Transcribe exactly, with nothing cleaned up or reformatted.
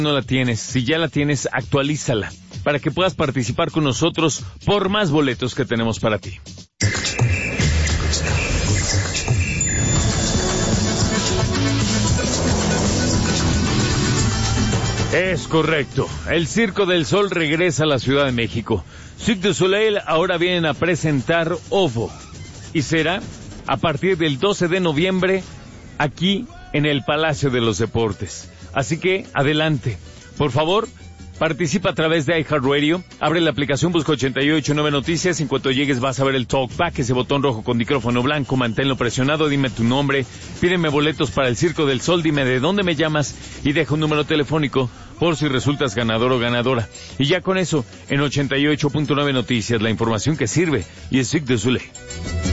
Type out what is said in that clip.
no la tienes, si ya la tienes, actualízala para que puedas participar con nosotros por más boletos que tenemos para ti. Es correcto, el Circo del Sol regresa a la Ciudad de México. Cirque du Soleil ahora vienen a presentar Ovo y será a partir del doce de noviembre aquí en el Palacio de los Deportes. Así que, adelante. Por favor, participa a través de iHeartRadio. Abre la aplicación, busca ochenta y ocho nueve Noticias. En cuanto llegues vas a ver el Talkback, ese botón rojo con micrófono blanco. Manténlo presionado, dime tu nombre. Pídeme boletos para el Circo del Sol. Dime de dónde me llamas y deja un número telefónico por si resultas ganador o ganadora. Y ya con eso, en ochenta y ocho punto nueve Noticias, la información que sirve y es Cirque du Soleil.